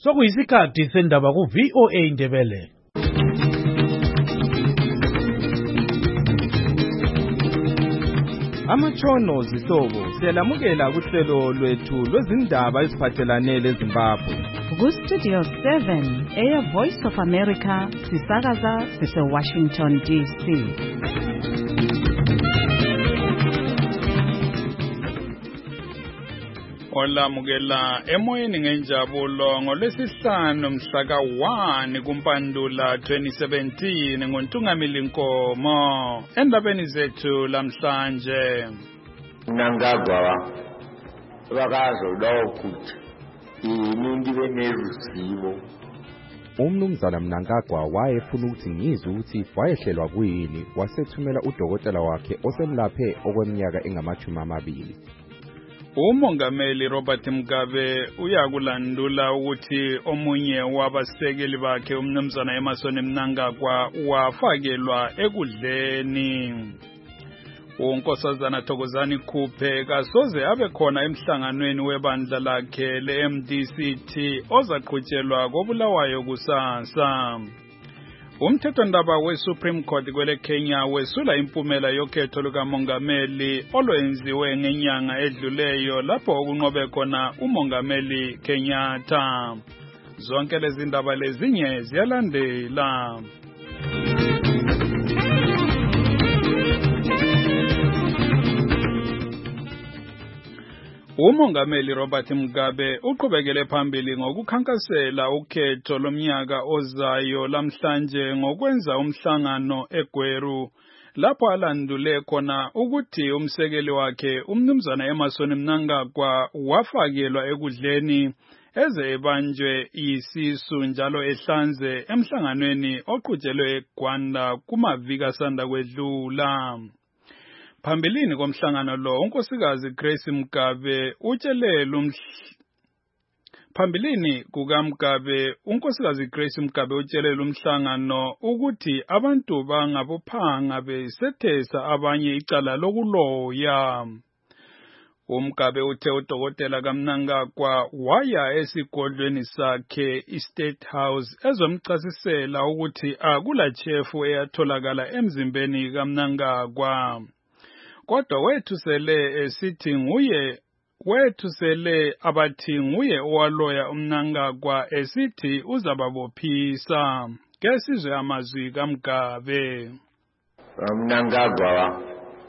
Sokuyisikhathi sendaba ku VOA Indebele. Amatshono zihlobo siyalamukela kuhlelo lwethu lwezindaba eziphathelane leZimbabwe. Ku Studio 7 Air Voice of America sisakaza sise-Washington DC. Olamukela emoyeni ngenjabulo ngolwesihlanu mhla ka-1 kuMpandula 2017 ngoNtungamili Nkomo. Endabeni zethu lamhlanje, Mnangagwa bakazo lokuthi iningi beneruzivo. Umnumzana Mnangagwa wayefuna ukuthi ngizwe ukuthi wayehlelwa kuyini wasethumela udokotela wakhe osemlaphe okweminyaka engama-20. uMongameli Robert Mugabe uyakulandula ukuthi omunye wabasekeli bakhe umnumzana Emmerson Mnangagwa wafakelwa ekudleni. uNkosazana Thokozani Khuphe kasoze abe khona emhlanganweni webandla lakhe le-MDCT ozaqhutshelwa koBulawayo kusasa. Umthethwandaba we-Supreme Court kwele Kenya wesula impumela yokhetho lukamongameli olwenziwe ngenyanga edluleyo lapho kunqobe khona umongameli Kenyatta. Zonke lezi ndaba lezinye ziyalandela. uMongameli Robert Mugabe uqhubekele phambili ngokukhankasela ukhetho lomnyaka ozayo lamhlanje ngokwenza umhlangano eGweru lapho alandule khona ukuthi umsekeli wakhe umnumzana Emmerson Mnangagwa wafakelwa ekudleni eze ebanjwe isisu njalo ehlanze emhlanganweni oqhutshelwe eGwanda kumaviki asanda kwedlula. Phambilini komhlangano lo unkosikazi Grace Mugabe utshelele umhlangano ukuthi abantu bangabophanga besethesa abanye icala lokuloya. uMugabe uthe udokotela kaMnangagwa waya esigodlweni sakhe iState House ezomchasisela ukuthi akulachefu eyatholakala emzimbeni kaMnangagwa. Kodwa wethusele abathi nguye owaloya uMnangagwa esithi uzababophisa. Ke sizwe amazwi kaMugabe. Mnangagwa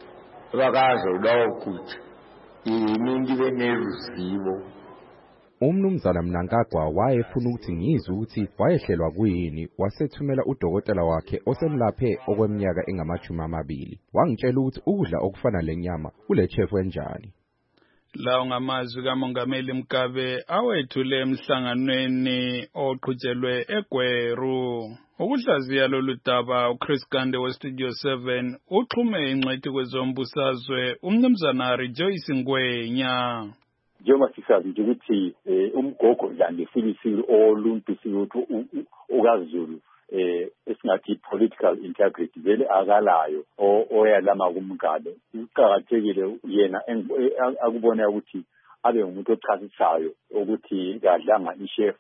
bakazo lokuthi iningi beneruzivo. Umnumzana Mnangagwa wayefuna ukuthi ngizwe ukuthi wayehlelwa kuyini wasethumela udokotela wakhe osemlaphe okweminyaka engama-20. Wangitshela ukuthi ukudla okufana lenyama kulechefu enjani. Lawo ngamazwi kaMongameli Mugabe awethule emhlanganweni oqhutshelwe eGweru. Ukuhlaziya lolu daba uChris Gande we-Studio 7 uxhume ingxethi kwezombusazwe umnumzana Rejoice Ngwenya. Njengoba sisazi nje ukuthi umgogo dlande silisilo oluntu siyothi ukaZulu esingathi political integrity vele akalayo oyalama kuMgabe. Uqhakathekile yena akubona ukuthi abe umuntu ochasisayo ukuthi kadlanga ichef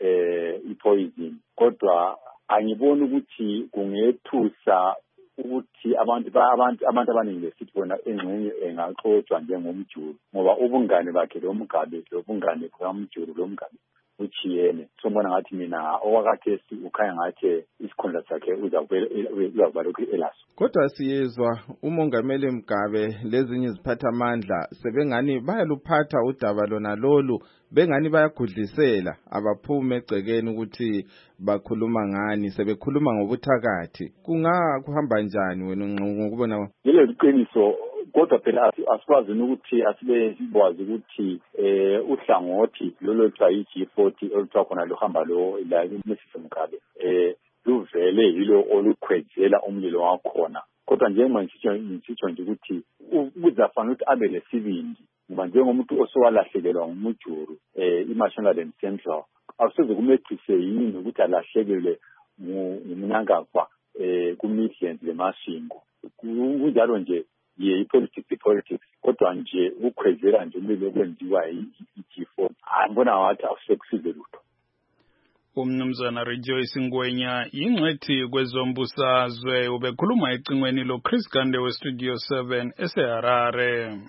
ipoison, kodwa angiboni ukuthi kungethusa ukuthi abantu abaningi besithi bona engxenye engaxoxwa njengomjulu ngoba ubungane bakhe lo Mugabe lobungane kaMjulu lo Mugabe uchiyene. Sombona ngathi mina okwakhathesi ukhanya ngathi isikhundla sakhe uzakubala lokhu elaso. Kodwa siyezwa uMongameli Mugabe lezinye iziphathamandla sebengani bayaluphatha udaba lona lolu bengani bayagudlisela abaphume egcekeni ukuthi bakhuluma ngani sebekhuluma ngobuthakathi. Kuhamba njani wena ngokubona? Lelo liqiniso, kodwa phela asikwazi ukuthi asibekwazi ukuthi uhlangothi lolo G40 oluthiwa khona luhamba lo la eMrs Mugabe luvele yilo olukhwezela umlilo wakhona. Kodwa njengoba ngisitsho nje ukuthi uzafana ukuthi abe lesibindi ngoba njengomuntu osowalahlekelwa ngumujuru iMashonaland Central awusoze kumethise yini ukuthi alahlekelwe ngumnangagwa ku-Midlands leMashingo. Kunjalo nje i-politics kodwa nje ukukhwezela nje umlilo okwenziwa i-G4 angibona wathi awusekusize lutho. Umnumzana Rejoice Ngwenya ingcwethi kwezombusazwe ubekhuluma ecingweni lo Chris Gande we Studio 7 eseHarare.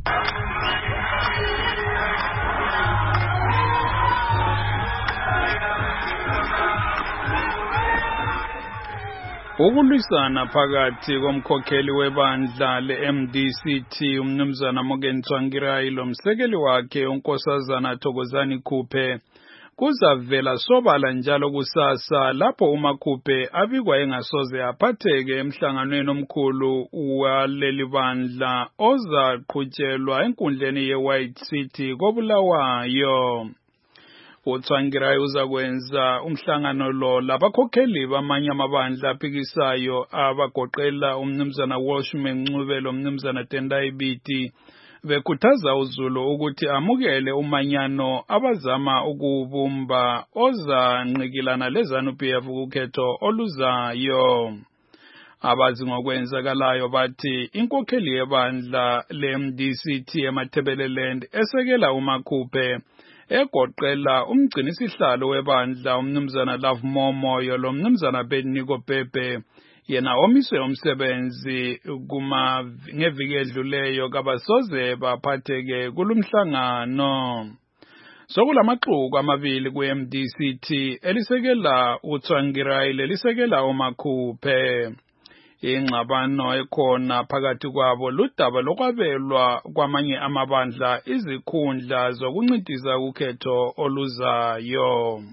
Ukulwisana phakathi komkhokheli webandla le-MDCT umnumzana Morgan Tsvangirai lomsekeli wakhe unkosazana Thokozani Khuphe kuzavela sobala njalo kusasa lapho uMakhuphe abikwa engasoze aphatheke emhlanganweni omkhulu waleli bandla ozaqhutshelwa enkundleni ye-White City koBulawayo. uTsvangirai uzakwenza umhlangano lo labakhokheli bamanye amabandla aphikisayo abagoqela umnumzana Walshman Ncube lomnumzana Tendai Biti bekhuthaza uZulu ukuthi amukele umanyano abazama ukubumba ozanqikilana leZANU-PF kukhetho oluzayo. Abazi ngokwenzakalayo bathi inkokheli yebandla le-MDCT eMathebeleland esekela uMakhuphe egoqela umgcinisihlalo webandla umnumzana Love Momoyo lomnumzana Beniko Pepe yena omiswe umsebenzi ngeviki edluleyo kabasoze baphatheke kulumhlangano. Sokulamaxuku amabili ku-MDCT elisekela uTsvangirai lelisekela uMakhuphe. Ingxabano ekhona phakathi kwabo ludaba lokwabelwa kwamanye amabandla izikhundla zokuncintisa ukhetho oluzayo.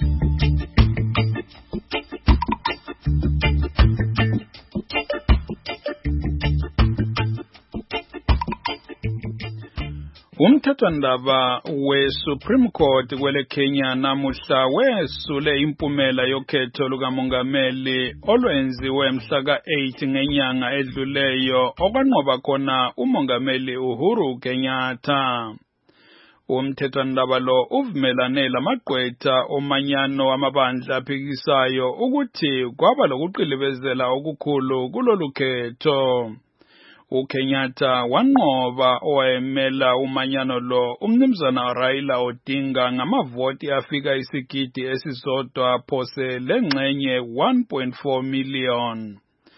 Umthethwandaba we-Supreme Court kwele Kenya namuhla wesule impumela yokhetho lukamongameli olwenziwe mhla ka-8 ngenyanga edluleyo okwanqoba khona umongameli Uhuru Kenyatta. Umthethwandaba lo uvumelane lamagqwetha omanyano amabandla aphikisayo ukuthi kwaba lokuqilibezela okukhulu kulolu khetho. uKenyatta wanqoba owayemela umanyano lo umnumzana Raila Odinga ngamavoti afika isigidi esisodwa phose lengxenye 1.4 million.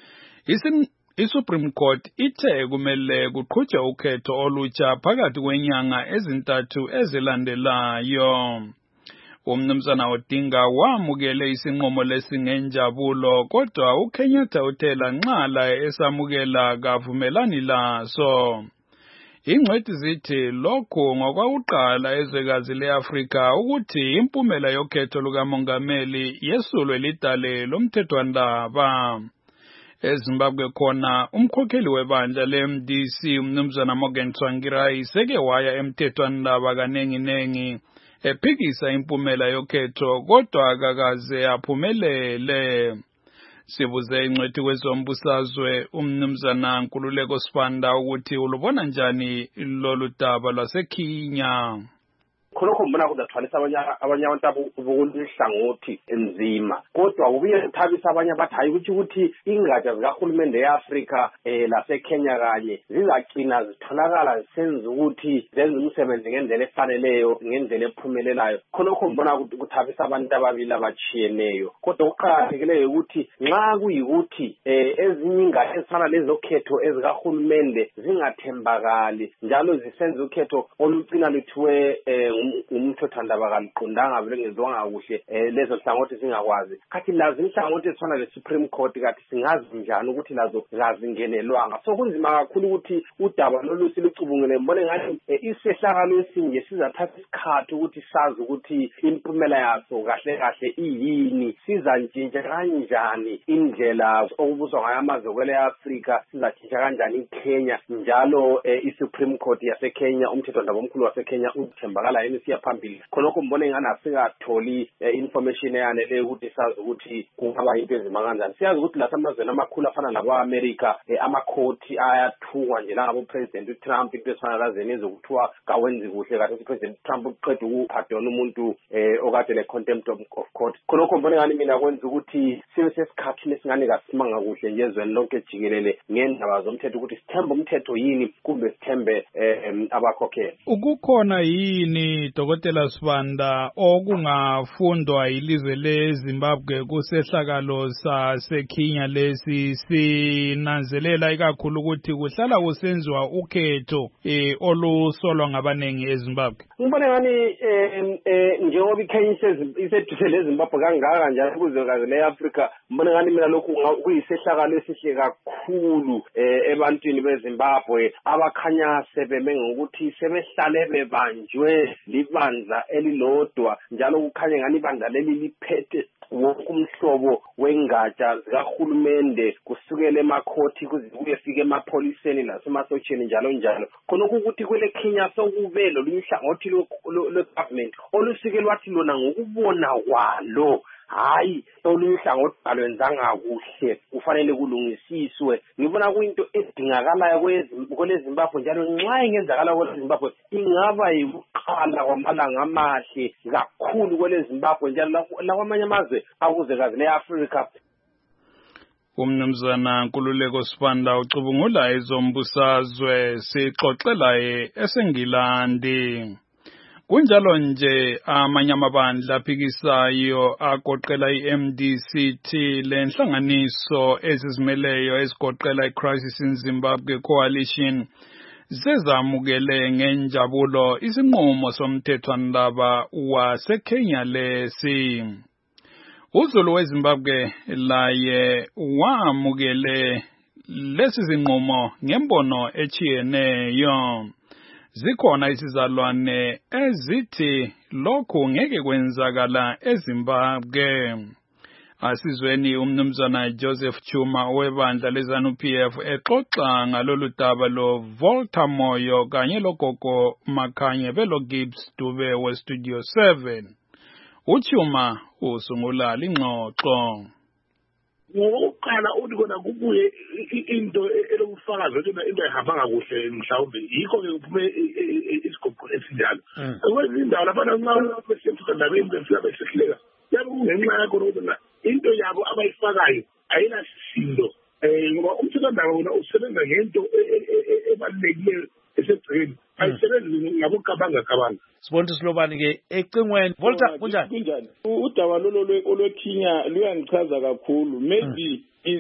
iSupreme Court ithe kumele kuqhutshwe ukhetho olutsha phakathi kwenyanga ezintathu ezilandelayo. Umnumzana Odinga wamukele isinqumo lesingenjabulo kodwa uKenyatta uthela nxala esamukela kavumelani laso. Ingcwethi zithi lokhu ngokwakuqala ezwekazi leAfrika ukuthi impumela yokhetho lukamongameli yesulwe lidale lomthethwandaba. eZimbabwe khona umkhokheli webandla le-MDC umnumzana Morgan Tsvangirai seke waya emthethwandaba kanenginengi ephikisa impumela yokhetho kodwa akakaze aphumelele. Sibuze ingcwethi kwezombusazwe umnumzana Nkululeko Sibanda ukuthi ulubona njani lolu daba lwaseKenya. khonokho mbona kuzathwalisa abanye abantu bokulihlangothi enzima kodwa ubuye kuthabisa abanye abathi hayi ukuthi ingatsha zikahulumende eAfrika laseKenya kanye zizagcina zitholakala zisenza ukuthi zenze umsebenzi ngendlela efaneleyo ngendlela ephumelelayo. Khonokho mbona kuthabisa abantu ababili abachiyeneyo kodwa uqhakathekileyo ukuthi nxa kuyikuthi ezinye ingatsha ezifana lezokhetho ezikahulumende zingathembakali njalo zisenza ukhetho olucina luthiwe umthethwandaba kaliqondanga belengenziwanga kuhle lezo hlangothi zingakwazi kathi lazo inhlangothi ezifana le-Supreme Court kathi singazi njani ukuthi lazo zazingenelwanga. So kunzima kakhulu ukuthi udaba lolu silucubungule mbone ngathi isehlakalo esinje sizathatha isikhathi ukuthi sazi ukuthi impumela yaso kahle kahle iyini, sizantshintsha kanjani indlela okubuswa ngayo amazwe kwele Afrika, sizatshintsha kanjani iKenya njalo iSupreme Court yaseKenya umthethwandaba omkhulu waseKenya uthembakala yini siya phambili. Khonokho mbone ngani asikatholi information eyanele ukuthi sazi ukuthi kungaba into ezima kanjani. Siyazi ukuthi lasemazweni amakhulu afana nabo-America amakhoti ayathukwa nje langabo President uTrump into ezifana lazeni ezokuthiwa kawenzi kuhle kathi uPresident Trump uqeda ukupardona umuntu okade le contempt of court. Khonokho mbone ngani mina kwenza ukuthi sibe sesikhathini esingane kasimanga kuhle nje ezweni lonke jikelele ngendaba zomthetho ukuthi sithembe umthetho yini kumbe sithembe abakhokheli. Ukukhona yini Asizweni Dr. Sibanda okungafundwa ilizwe leZimbabwe kusehlakalo saseKenya lesi sinanzelela ikakhulu ukuthi kuhlala kusenziwa ukhetho olusolwa ngabanengi eZimbabwe. Ngibona ngani njengoba iKenya iseduze leZimbabwe kangaka njalo kuzwekazi leAfrika, ngibona ngani mina lokhu kuyisehlakalo esihle kakhulu ebantwini beZimbabwe abakhanya sebeme ngokuthi sebehlale bebanjwe libandla elilodwa, njalo kukhanya ngani ibandla leli liphethe wonke umhlobo wengatsha zikahulumende kusukela emakhothi kuze kuyefika emapholiseni nasemasotsheni njalo njalo. Khonokho ukuthi kwele Kenya sokube lolunye uhlangothi lwe-government olusuke lwathi lona ngokubona kwalo hayi olunye uhlangothi alwenzanga kuhle kufanele kulungisiswe. Ngibona kuyinto edingakalayo kweleZimbabwe, njalo nxa ingenzakala kweleZimbabwe ingaba yikuqala kwamalanga amahle kakhulu kweleZimbabwe njalo lakwamanye amazwe akuzwekazi leAfrika. Umnumzana Nkululeko Sibanda ucubungula ezombusazwe sixoxela eSengilandi. Kunjalo nje amanye amabandla aphikisayo agoqela iMDCT lenhlanganiso ezizimeleyo ezigoqela iCrisis in Zimbabwe Coalition zezamukele ngenjabulo isinqumo somthethwandaba waseKenya lesi. Uzulu weZimbabwe laye wamukele lesi sinqumo ngembono echiyeneyo. Zikhona isizalwane ezithi lokhu ngeke kwenzakala eZimbabwe. Asizweni umnumzana Joseph Chuma webandla leZANU-PF exoxa ngalolu daba lo Volta Moyo kanye logogo Makhanye belo Gibbs Dube weStudio 7. Uchuma usungula lingxoxo. Ngokuqala uthi kona kubuye into elokufakaza ukuthi into ehambanga kuhle mhlawumbe yikho ke kuphume isigqoko esinjalo. Kwezinye indawo labantu nxa besethuka ndabeni befika besehleka yabe kungenxa yakho ukuthi into yabo abayifakayo ayinasindo ngoba umthethwandaba wona usebenza ngento ebalulekileyo esegcekeni ayisebenzi ngabokabanga. Sibonke Silobani ke ecingweni Volta kunjani? Udaba olweKenya luyangichaza kakhulu. Maybe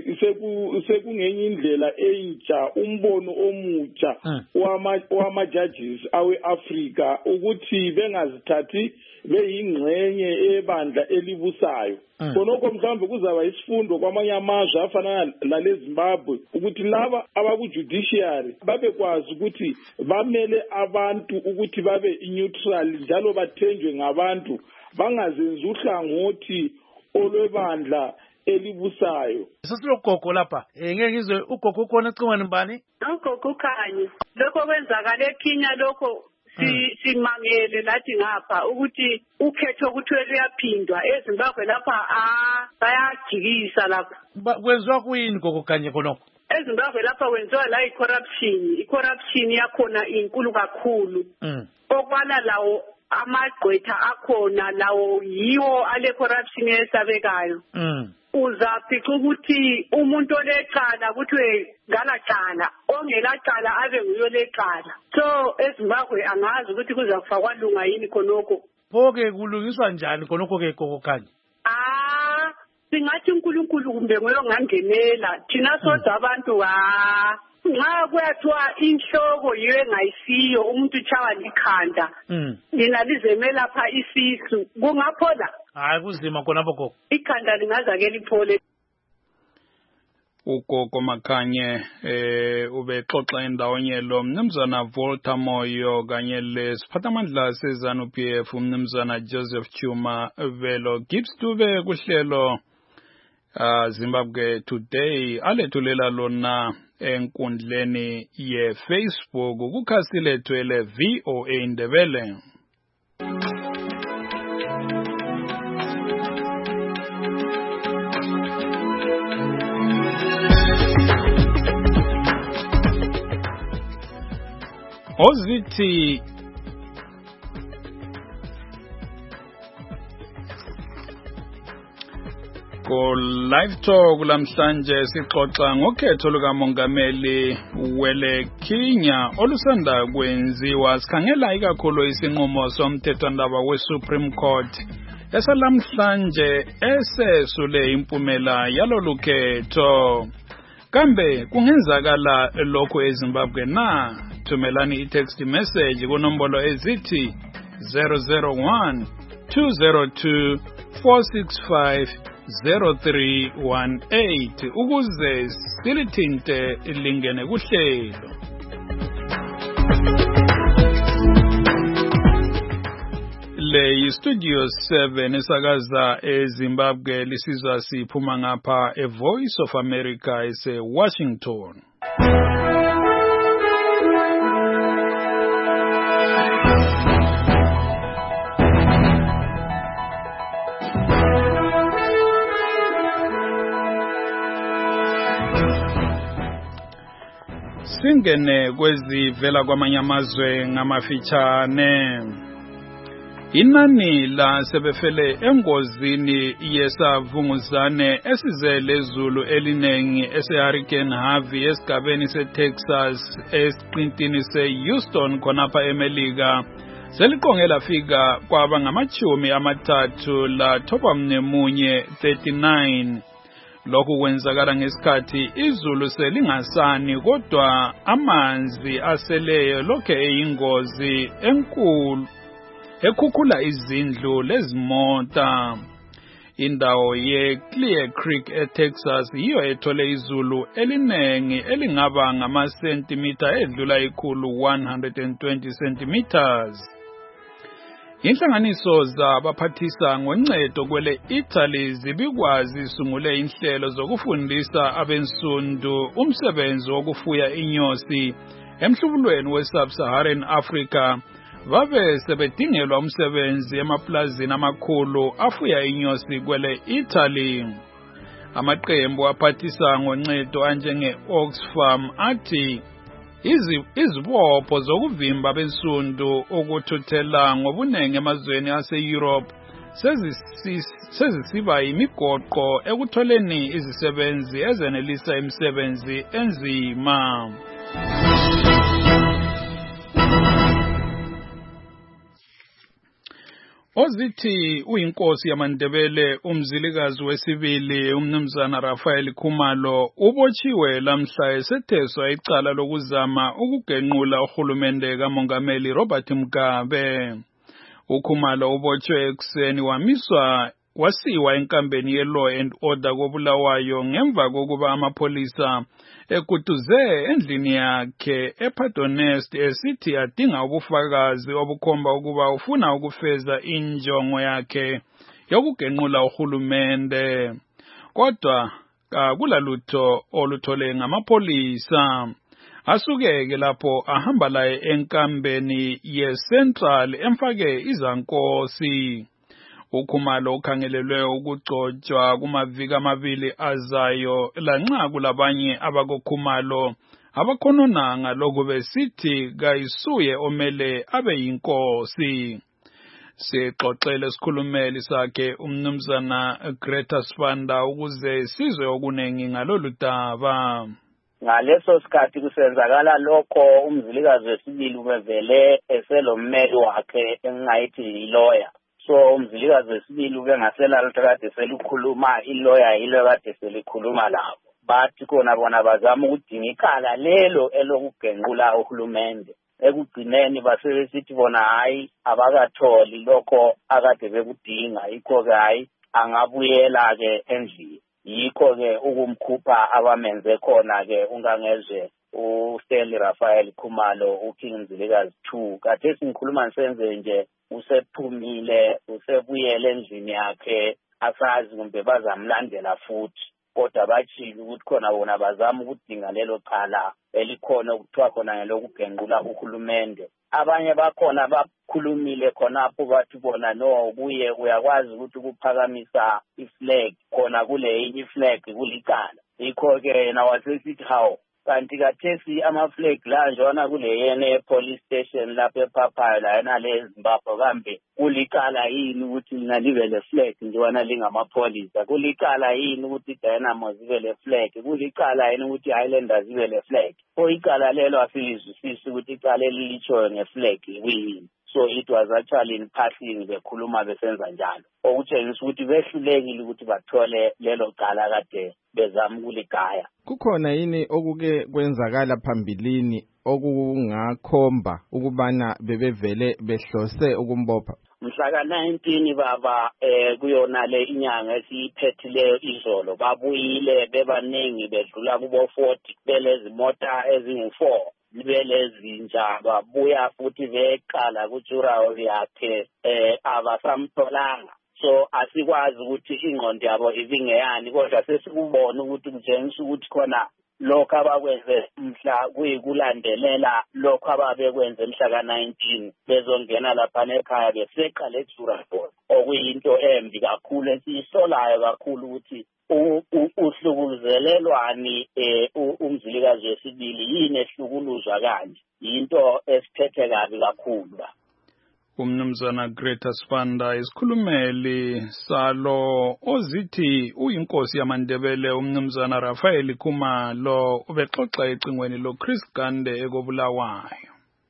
sekungenye indlela entsha umbono omutsha wama-judges awe-Afrika ukuthi bengazithathi beyingxenye ebandla elibusayo. Khonokho mhlawumbe kuzaba isifundo kwamanye amazwe afana naleZimbabwe ukuthi laba abaku-judiciary babekwazi ukuthi bamele abantu ukuthi babe neutral njalo bathenjwe ngabantu, bangazenzi uhlangothi olwebandla elibusayo. Sesilogogo lapha ngeke ngizwe ugogo ukhona ecingweni mbani? Ugogo Khanye lokho kwenzakala eKenya lokho simangele lathi ngapha ukuthi ukhetho kuthiwe luyaphindwa eZimbabwe lapha bayajikisa lapha. Kwenziwa kuyini gogo Khanye khonokho? eZimbabwe lapha kwenziwa la i-corruption yakhona inkulu kakhulu. Okwala lawo amagqwetha akhona lawo yiwo ale corruption esabekayo. Uzaphica ukuthi umuntu olecala kuthiwe ngalacala ongelacala abe nguyo lecala. So eZimbabwe angazi ukuthi kuzafakwa lunga yini khonokho. Phoke kulungiswa njani khonokho ke gogo Khanye? Singathi uNkulunkulu kumbe ngoyo ngangenela thina sodwa abantu nxa kuyathiwa inhloko yiyo engayisiyo umuntu uchawa likhanda lina lizemela pha isisu kungaphola. Hayi kuzima khonapho gogo. Ikhanda lingaza ke liphole. Ugogo Makhanye ubexoxa endawonye lo mnumzana Volta Moyo kanye lesiphathamandla seZANU-PF umnumzana Joseph Chuma velo Gibbs Dube kuhlelo Zimbabwe Today alethulela lona enkundleni ye-Facebook kukhasi lethu ele VOA Ndebele. Ozithi Ko live talk lamhlanje sixoxa ngokhetho lukamongameli wele Kenya olusanda kwenziwa sikhangela ikakhulu isinqumo somthethwandaba weSupreme Court esalamhlanje esesule impumela yalolu khetho. Kambe kungenzakala lokho eZimbabwe na? Thumelani i-text message kunombolo ezithi 001 202 465 0318 ukuze silithinte lingene kuhlelo. Le Studio 7 esakaza eZimbabwe lisizwa siphuma ngapha eVoice of America eseWashington. Singene kwezivela kwamanye amazwe ngamafitshane. Inani la sebefele engozini yesavunguzane esize lezulu elinengi ese-Hurricane Harvey esigabeni se-Texas esiqintini se-Houston khonapha eMelika seliqonge lafika kwaba ngamachumi amathathu la thoba mnemunye 39. Lokhu kwenzakala ngesikhathi izulu selingasani kodwa amanzi aseleyo lokho eyingozi enkulu ekhukhula izindlu lezimota. Indawo ye-Clear Creek eTexas yiyo ethole izulu elinengi elingaba ngamasentimitha edlula ikhulu 120 centimeters. Inhlanganiso zabaphathisa ngoncedo kwele Italy zibikwazi sungule inhlelo zokufundisa abensundu umsebenzi wokufuya inyosi emhlubulweni we-Sub-Saharan Africa. Babe sebedingelwa umsebenzi emaplazini amakhulu afuya inyosi kwele Italy. Amaqembu aphathisa ngoncedo anjenge Oxfam athi izibopho zokuvimba bensundu ukuthuthela ngobunenge emazweni ase-Europe sezisiba imigoqo ekutholeni izisebenzi ezenelisa imisebenzi enzima. Ozithi uyinkosi yamaNdebele umzilikazi wesibili umnumzana Raphael Khumalo ubotshiwe lamhla esetheswa icala lokuzama ukugenqula uhulumende kamongameli Robert Mugabe. UKhumalo ubotshwe ekuseni wasiwa enkambeni ye-Law and Order koBulawayo ngemva kokuba amapolisa ekutuze endlini yakhe ePaternoster esithi adinga ubufakazi obukhomba ukuba ufuna ukufeza injongo yakhe yokugenqula uhulumende. Kodwa akulalutho oluthole ngamapolisa. Asukeke lapho ahamba laye enkambeni ye-Central emfake izankosi. UKhumalo ukhangelelwe ukugcotshwa kumaviki amabili azayo lanxa kulabanye abakoKhumalo abakhononanga lokhu besithi kayisuye omele abe yinkosi. Sixoxele isikhulumeli sakhe umnumzana Greta Sibanda ukuze sizwe okunengi ngalolu daba. Ngaleso sikhathi kusenzakala lokho umzilikazi wesibili ubevele eselommeli wakhe engayithi yi-lawyer. So umzilikazi wesibili ubengasela kade selikhuluma i-lawyer yilo kade selikhuluma labo. Bathi kona bona bazama ukudinga ikhala lelo elokugenqula uhulumende. Ekugcineni basebesithi bona hayi abakatholi lokho akade bekudinga yikho ke hayi angabuyela ke endlini. Yikho ke ukumkhupha abamenze khona ke ungangezwe uSteli Raphael Khumalo uKing Mzilikazi 2 kade singikhuluma ngisenze nje usephumile usebuyele endlini yakhe asazi kumbe bazamlandela futhi kodwa bachile ukuthi khona bona bazama ukudinga lelo cala elikhona ukuthiwa khona ngelokugenqula uhulumende. Abanye bakhona bakhulumile khonapho bathi bona no kuye uyakwazi ukuthi ukuphakamisa iflag khona kule iflag kulicala. Yikho ke yena wasesithi hawo kanti kathesi ama-flag la njona kule yene police station lapha ePhaphaya la yena le Zimbabwe kambe kulicala yini ukuthi lina libe le flag njona lingamapholisa kulicala yini ukuthi Dynamo zibe le flag kulicala yini ukuthi Highlanders zibe le flag icala lelo asizwisisi ukuthi icala elilitshoyo nge-flag kuyini. So it was actually in passing bekhuluma besenza njalo okutshengisa ukuthi behlulekile ukuthi bathole lelo cala kade bezama ukuligaya. Kukhona yini okuke kwenzakala phambilini okungakhomba ukubana bebevele behlose ukumbopha? Mhla ka-19 baba kuyona le inyanga esiyiphethileyo izolo babuyile bebaningi bedlula kubo 40 belezimota ezingu4 libelezinja babuya futhi beqala kujurawo yakhe abasamtholanga. So asikwazi ukuthi ingqondo yabo ibingeyani kodwa sesikubona ukuthi kutshengisa ukuthi khona lokho abakwenze mhla kuyikulandelela lokho ababekwenze mhla ka-19 bezongena lapha ekhaya beseqa lejurawo okuyinto embi kakhulu esiyisolayo kakhulu ukuthi uhlukuzelelwani umzilikazi wesibili yini ehlukuluzwa kanje yinto esiphethe kabi kakhulu. Umnumzana Greta Sibanda isikhulumeli salo ozithi uyinkosi yamaNdebele umnumzana Raphael Khumalo ubexoxa ecingweni lo Chris Gande ekobulawayo.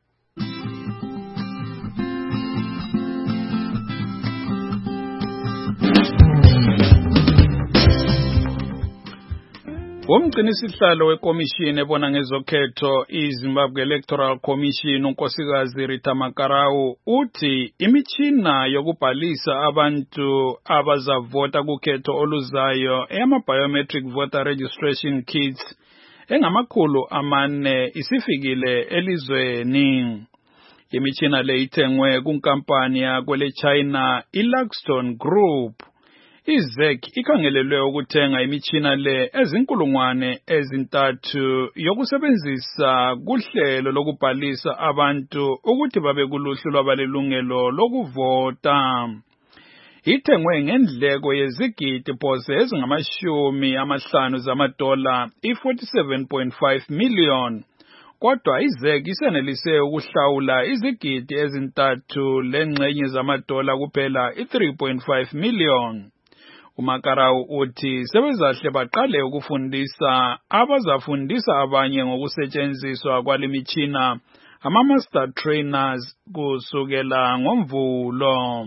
Umgcinisihlalo wekomishini ebona ngezokhetho iZimbabwe Electoral Commission unkosikazi Rita Makarau uthi imitshina yokubhalisa abantu abazavota kukhetho oluzayo eyama-biometric voter registration kits engama400 isifikile elizweni. Imitshina le ithengwe kunkampani yakwele China iLuxton Group. IZEC ikhangelelwe ukuthenga imitshina le ezinkulungwane ezintathu yokusebenzisa kuhlelo lokubhalisa abantu ukuthi babe kuluhlu lwabalelungelo lokuvota. Ithengwe ngendleko yezigidi phose ezingama50 zamadola i47.5 million. Kodwa iZEC isenelise ukuhlawula izigidi ezintathu lengxenye zamadola kuphela i3.5 million. uMakarau uthi sebezahle baqale ukufundisa abazafundisa abanye ngokusetshenziswa kwalimitshina ama-master trainers kusukela ngoMvulo.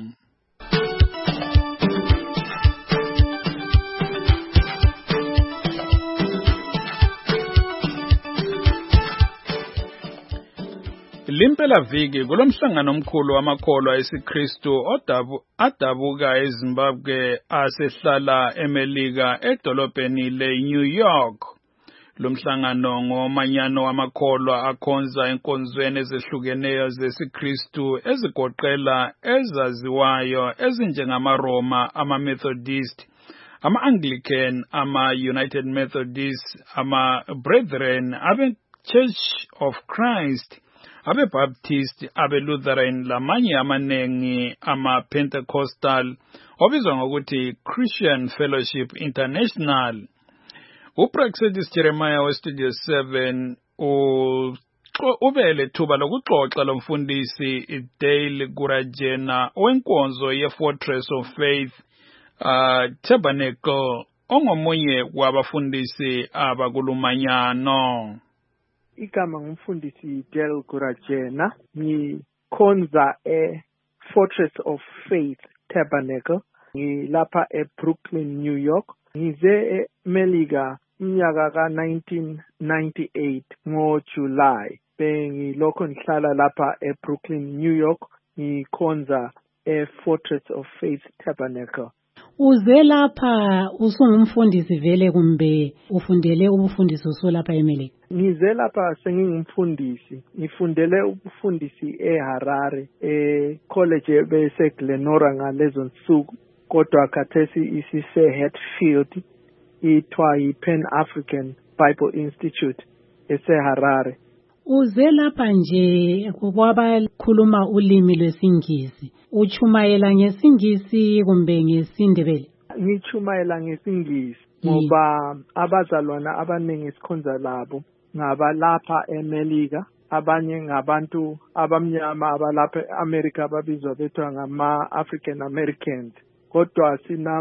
Limpela viki kulomhlangano omkhulu wamakholwa esiKristu adabuka eZimbabwe asehlala eMelika edolobheni leNew York. Lomhlangano ngomanyano wamakholwa akhonza enkonzweni ezehlukeneyo zesiKristu ezigoqela ezaziwayo ezinjengamaroma, ama-Methodist, ama-Anglican, ama-United Methodist, ama-Brethren, abe-Church of Christ, abe-Baptist, abe-Lutheran lamanye amanengi ama-Pentecostal obizwa ngokuthi Christian Fellowship International. uPraxedis Jeremiah weStudio 7 ubele thuba lokuxoxa lomfundisi Dale Gurajena wenkonzo yeFortress of Faith Tabernacle ongomunye wabafundisi abakulumanyano. Igama ngumfundisi Dale Gurajena, ngikhonza Fortress of Faith Tabernacle, ngilapha eBrooklyn, New York. Ngize eMelika umnyaka ka-1998 ngoJuly. Bengilokho ngihlala lapha eBrooklyn, New York, ngikhonza eFortress of Faith Tabernacle. Uze lapha usungumfundisi vele kumbe ufundele ubufundisi usolapha eMelika? Ngize lapha sengingumfundisi. Ngifundele ubufundisi eHarare, college bese Glenora ngalezo nsuku. Kodwa khathesi isise Hatfield, ithiwa yi-Pan African Bible Institute eseHarare. Uze lapha nje kwabakhuluma ulimi lwesingisi. Uchumayela ngesingisi kumbe ngesindebele? Ngichumayela ngesingisi ngoba abazalwana abaningi sikhonza labo ngabalapha eMelika, abanye ngabantu abamnyama abalapha eAmerica ababizwa bethiwa ngama-African Americans. Kodwa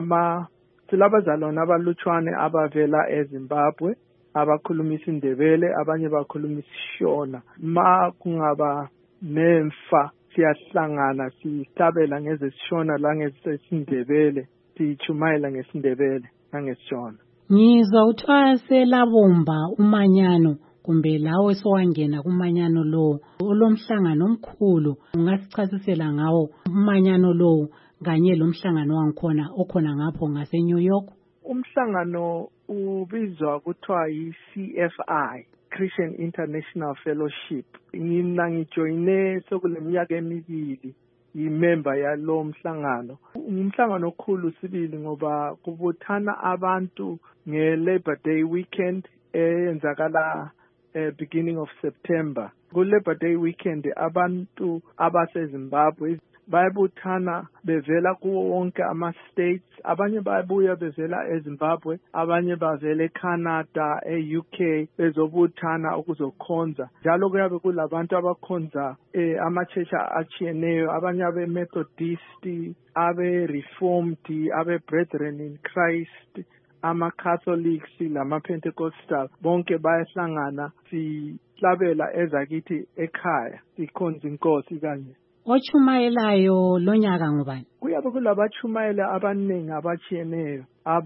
silabazalwane abalutshwane abavela eZimbabwe abakhuluma isiNdebele, abanye bakhuluma isiShona. Ma kungaba nemfa siyahlangana sihlabela ngezesishona langezesiNdebele, sichumayela ngesiNdebele nangesishona. Ngizwa uthiwa selabomba umanyano kumbe lawe sowangena kumanyano lo olomhlangano omkhulu, ungasichasisela ngawo umanyano lo kanye lomhlangano wangikhona okhona ngapho ngase New York? Umhlangano ubizwa kuthiwa yi-CFI, Christian International Fellowship. Mina ngijoyine sokuleminyaka emibili imember yalo mhlangano. Umhlangano okhulu sibili ngoba kubuthana abantu nge-Labor Day weekend eyenzakala beginning of September. Ku-Labor Day weekend abantu abaseZimbabwe bayabuthana bevela kuwo wonke ama-states. Abanye bayabuya bevela eZimbabwe, abanye bavela eCanada, e-UK bezobuthana ukuzokhonza. Njalo kuyabe kulabantu abakhonza ama-church achiyeneyo, abanye abe-Methodist, abe-Reformed, abe-Brethren in Christ, ama-Catholics, lama-Pentecostal. Bonke bayahlangana sihlabela ezakithi ekhaya, sikhonza inkosi kanje. Ochumayelayo lonyaka ngubani? Kuyabe kulabachumayela abaningi abachiyeneyo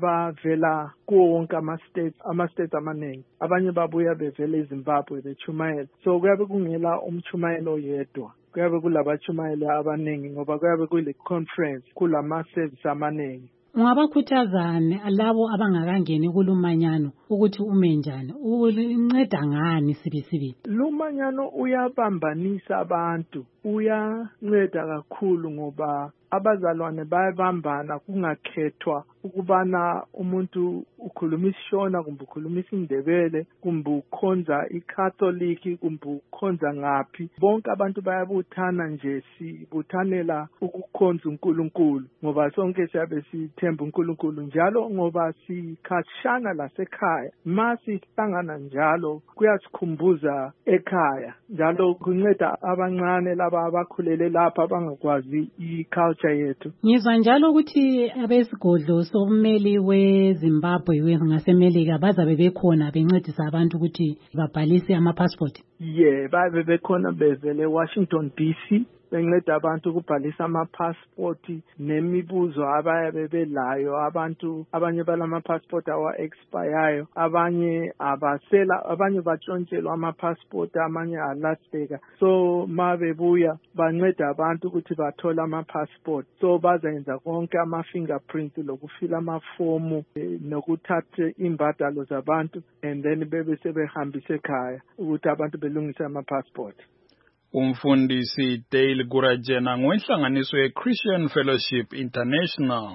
abavela kuwo wonke ama-states amaningi. Abanye babuya bevela eZimbabwe bechumayela. So kuyabe kungela umchumayelo yedwa. Kuyabe kulabachumayela abaningi ngoba kuyabe kule conference kulama-service amaningi. Ungabakhuthazane labo abangakangeni kulumanyano ukuthi ume njani? Unceda ngani sibisibili? Lumanyano uyabambanisa abantu, uyanceda kakhulu ngoba abazalwane bayabambana kungakhethwa ukubana umuntu ukhuluma isiShona kumbe ukhuluma isiNdebele kumbe ukhonza iCatholic kumbe ukhonza ngaphi. Bonke abantu bayabuthana nje, sibuthanela ukukhonza uNkulunkulu ngoba sonke siyabe sithemba uNkulunkulu njalo ngoba sikhashana lasekhaya. Ma sihlangana njalo kuyasikhumbuza ekhaya, njalo kunceda abancane laba abakhulele lapha abangakwazi iculture yethu. Ngizwa njalo ukuthi abesigodlo sommeli weZimbabwe ngaseMelika bazabe bekhona bencedisa abantu ukuthi babhalise ama-passport. Babe bekhona bevele Washington DC benceda abantu ukubhalisa ama-passport nemibuzo abayabe belayo. Abantu abanye balama-passport awa-expireyo, abanye abasela, abanye batshontshelwa ama-passport, amanye alahleka. So ma bebuya banceda abantu ukuthi bathole ama-passport. So bazayenza konke ama-fingerprint lokufila amafomu nokuthatha imbadalo zabantu and then bebe sebehambisa ekhaya ukuthi abantu belungise ama-passport. Umfundisi Dale Gurajena ngwenhlanganiso ye-Christian Fellowship International.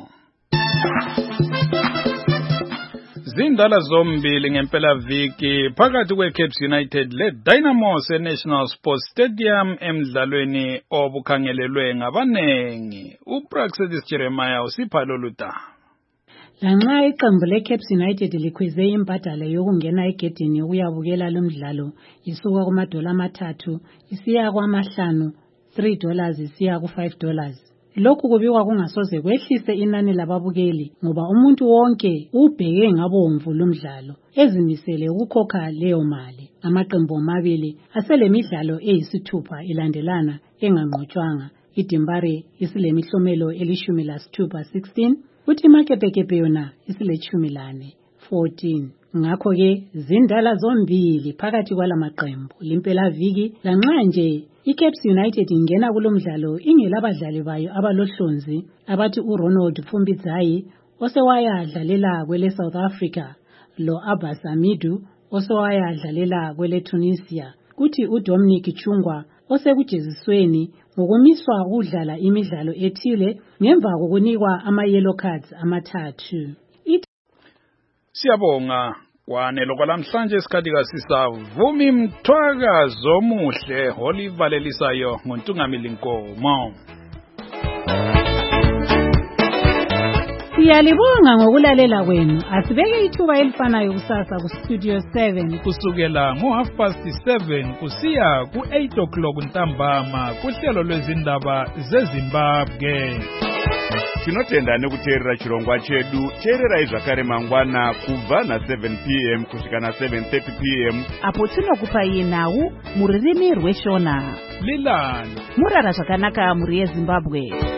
Zindala zombili ngempela viki phakathi kweCaps United leDynamo National Sports Stadium emdlalweni obukhangelelwe ngabanengi. uPraxedis Jeremiah usipha loluta. Lanxa iqembu leCaps United likhwize imbadalo yokungena egedini ukuyabukela lomdlalo isuka kuma$3 isiya kwama5, $3 isiya ku$5. Lokhu kubikwa kungasoze kwehlise inani lababukeli ngoba umuntu wonke ubheke ngabomvu lomdlalo ezimisele ukukhokha leyo mali. Amaqembu amabili aselemidlalo eyisithupha ilandelana enganqotshwanga. iDimbare isilemihlomelo eli-16, uthi Makepekepe yona isile-14. Ngakho ke zindala zombili phakathi kwalamaqembu limpela viki. Lanxa nje iCaps United ingena kulomdlalo ingelabadlali bayo abalohlonzi abathi uRonald Fumbidzayi osewayadlalela kwele South Africa, lo Abbas Amidu osewayadlalela kwele Tunisia, kuthi uDominic Chungwa osekujezisweni ngokumiswa ukudlala imidlalo ethile ngemva kokunikwa ama-yellow cards amathathu. Siyabonga kwanelo kwalamhlanje isikhathi kasisavumi mthwakazo omuhle olivalelisayo ngoNtungamili Nkomo. Siyalibonga ngokulalela kwenu. Asibeke ithuba elifanayo kusasa ku Studio 7 kusukela ngo7:30 kusiya ku8 ntambama kuhlelo lwezindaba zeZimbabwe. Tinotenda nekuteerera chirongwa chedu. Teererai zvakare mangwana kubva na7 p.m. kusvika na7:30 p.m. apo tinokupai nhau muririmi rweshona. Lilani murara zvakanaka muri yeZimbabwe.